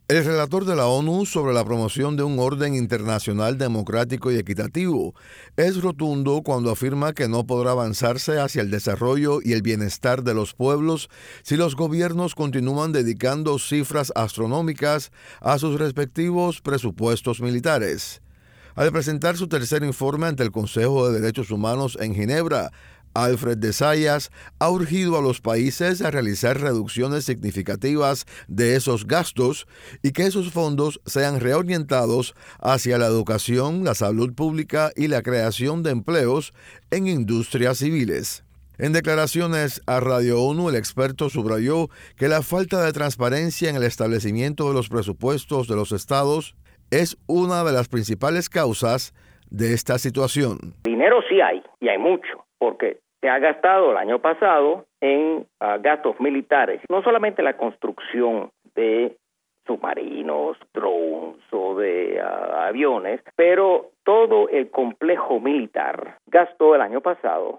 El relator de la ONU sobre la promoción de un orden internacional democrático y equitativo es rotundo cuando afirma que no podrá avanzarse hacia el desarrollo y el bienestar de los pueblos si los gobiernos continúan dedicando cifras astronómicas a sus respectivos presupuestos militares. Al presentar su tercer informe ante el Consejo de Derechos Humanos en Ginebra, Alfred de Zayas ha urgido a los países a realizar reducciones significativas de esos gastos y que esos fondos sean reorientados hacia la educación, la salud pública y la creación de empleos en industrias civiles. En declaraciones a Radio ONU, el experto subrayó que la falta de transparencia en el establecimiento de los presupuestos de los estados es una de las principales causas de esta situación. Dinero sí hay, y hay mucho, porque se ha gastado el año pasado en gastos militares, no solamente la construcción de submarinos, drones o de aviones, pero todo el complejo militar gastó el año pasado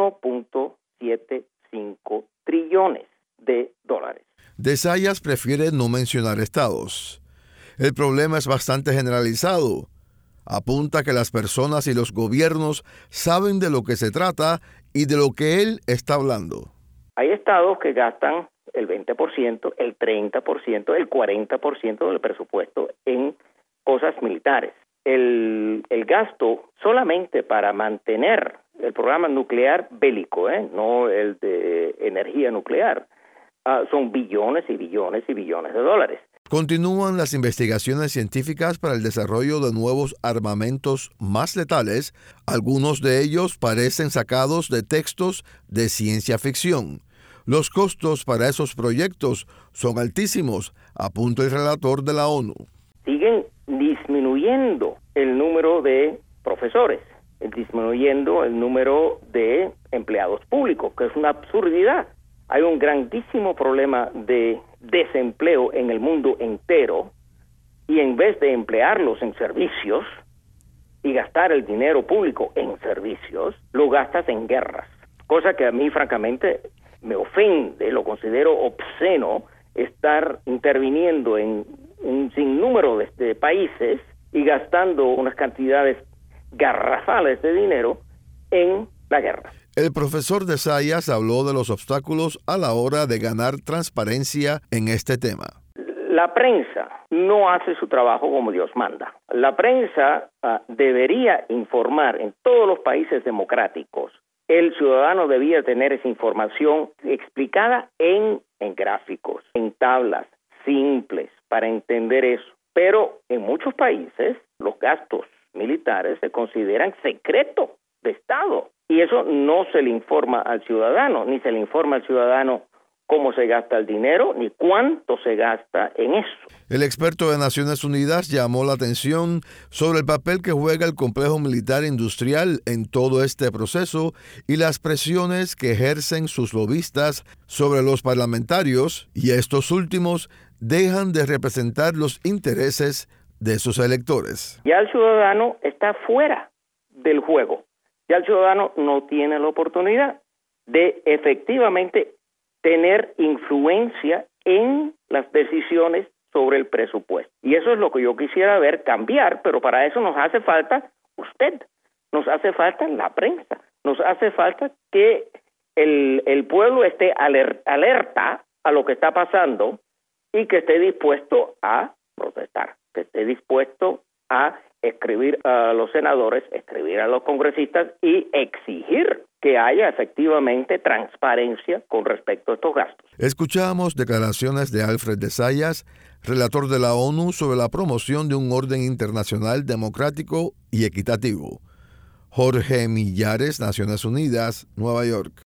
1.75 trillones de dólares. De Zayas prefiere no mencionar estados. El problema es bastante generalizado. Apunta que las personas y los gobiernos saben de lo que se trata y de lo que él está hablando. Hay estados que gastan el 20%, el 30%, el 40% del presupuesto en cosas militares. El gasto solamente para mantener el programa nuclear bélico, no el de energía nuclear, son billones y billones y billones de dólares. Continúan las investigaciones científicas para el desarrollo de nuevos armamentos más letales. Algunos de ellos parecen sacados de textos de ciencia ficción. Los costos para esos proyectos son altísimos, apunta el relator de la ONU. Siguen disminuyendo el número de profesores, disminuyendo el número de empleados públicos, que es una absurdidad. Hay un grandísimo problema de desempleo en el mundo entero y en vez de emplearlos en servicios y gastar el dinero público en servicios, lo gastas en guerras. Cosa que a mí francamente me ofende, lo considero obsceno estar interviniendo en un sinnúmero de países y gastando unas cantidades garrafales de dinero en la guerra. El profesor de Zayas habló de los obstáculos a la hora de ganar transparencia en este tema. La prensa no hace su trabajo como Dios manda. La prensa debería informar en todos los países democráticos. El ciudadano debía tener esa información explicada en gráficos, en tablas simples para entender eso. Pero en muchos países los gastos militares se consideran secreto de Estado. Y eso no se le informa al ciudadano, ni se le informa al ciudadano cómo se gasta el dinero, ni cuánto se gasta en eso. El experto de Naciones Unidas llamó la atención sobre el papel que juega el complejo militar industrial en todo este proceso y las presiones que ejercen sus lobistas sobre los parlamentarios, y estos últimos dejan de representar los intereses de sus electores. Ya el ciudadano está fuera del juego. Ya el ciudadano no tiene la oportunidad de efectivamente tener influencia en las decisiones sobre el presupuesto. Y eso es lo que yo quisiera ver cambiar, pero para eso nos hace falta usted, nos hace falta la prensa, nos hace falta que el pueblo esté alerta a lo que está pasando y que esté dispuesto a protestar, que esté dispuesto a escribir a los senadores, escribir a los congresistas y exigir que haya efectivamente transparencia con respecto a estos gastos. Escuchamos declaraciones de Alfred de Zayas, relator de la ONU sobre la promoción de un orden internacional democrático y equitativo. Jorge Millares, Naciones Unidas, Nueva York.